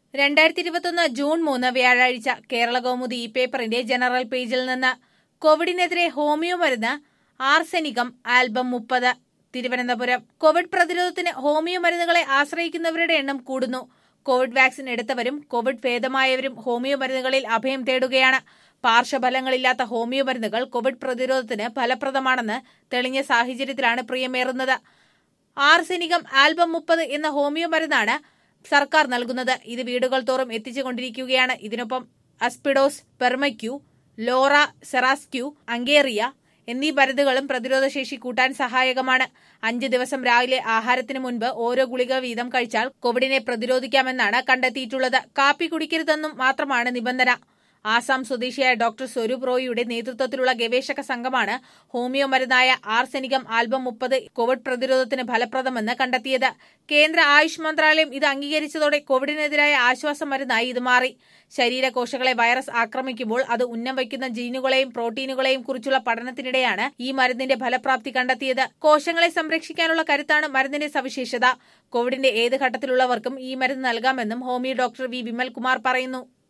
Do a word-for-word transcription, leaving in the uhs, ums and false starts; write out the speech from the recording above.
രണ്ടായിരത്തി ഇരുപത്തൊന്ന് ജൂൺ മൂന്ന് വ്യാഴാഴ്ച കേരള കൗമുദി ഈ പേപ്പറിന്റെ ജനറൽ പേജിൽ നിന്ന് കോവിഡിനെതിരെ ഹോമിയോ മരുന്ന് ആർസെനികം ആൽബം മുപ്പത് തിരുവനന്തപുരം. കോവിഡ് പ്രതിരോധത്തിന് ഹോമിയോ മരുന്നുകളെ ആശ്രയിക്കുന്നവരുടെ എണ്ണം കൂടുന്നു. കോവിഡ് വാക്സിൻ എടുത്തവരും കോവിഡ് ഭേദമായവരും ഹോമിയോ മരുന്നുകളിൽ അഭയം തേടുകയാണ്. പാർശ്വഫലങ്ങളില്ലാത്ത ഹോമിയോ മരുന്നുകൾ കോവിഡ് പ്രതിരോധത്തിന് ഫലപ്രദമാണെന്ന് തെളിഞ്ഞ സാഹചര്യത്തിലാണ് പ്രിയമേറുന്നത്. ആർസെനികം ആൽബം മുപ്പത് എന്ന ഹോമിയോ മരുന്നാണ് സർക്കാർ നൽകുന്നത്. ഇത് വീടുകൾ തോറും എത്തിച്ചുകൊണ്ടിരിക്കുകയാണ്. ഇതിനൊപ്പം അസ്പിഡോസ്, പെർമക്യൂ, ലോറ, സെറാസ്ക്യൂ, അങ്കേറിയ എന്നീ മരുന്നുകളും പ്രതിരോധശേഷി കൂട്ടാൻ സഹായകമാണ്. അഞ്ച് ദിവസം രാവിലെ ആഹാരത്തിന് മുൻപ് ഓരോ ഗുളിക വീതം കഴിച്ചാൽ കോവിഡിനെ പ്രതിരോധിക്കാമെന്നാണ് കണ്ടെത്തിയിട്ടുള്ളത്. കാപ്പി കുടിക്കരുതെന്നും മാത്രമാണ് നിബന്ധന. ആസാം സ്വദേശിയായ ഡോക്ടർ സ്വരൂപ് റോയിയുടെ നേതൃത്വത്തിലുള്ള ഗവേഷക സംഘമാണ് ഹോമിയോ മരുന്നായ ആർസെനികം ആൽബം മുപ്പത് കോവിഡ് പ്രതിരോധത്തിന് ഫലപ്രദമെന്ന് കണ്ടെത്തിയത്. കേന്ദ്ര ആയുഷ് മന്ത്രാലയം ഇത് അംഗീകരിച്ചതോടെ കോവിഡിനെതിരായ ആശ്വാസ മരുന്നായി ഇത് മാറി. ശരീരകോശങ്ങളെ വൈറസ് ആക്രമിക്കുമ്പോൾ അത് ഉന്നം വയ്ക്കുന്ന ജീനുകളെയും പ്രോട്ടീനുകളെയും കുറിച്ചുള്ള പഠനത്തിനിടെയാണ് ഈ മരുന്നിന്റെ ഫലപ്രാപ്തി കണ്ടെത്തിയത്. കോശങ്ങളെ സംരക്ഷിക്കാനുള്ള കരുത്താണ് മരുന്നിന്റെ സവിശേഷത. കോവിഡിന്റെ ഏത് ഘട്ടത്തിലുള്ളവർക്കും ഈ മരുന്ന് നൽകാമെന്നും ഹോമിയോ ഡോക്ടർ വി വിമൽകുമാർ പറയുന്നു.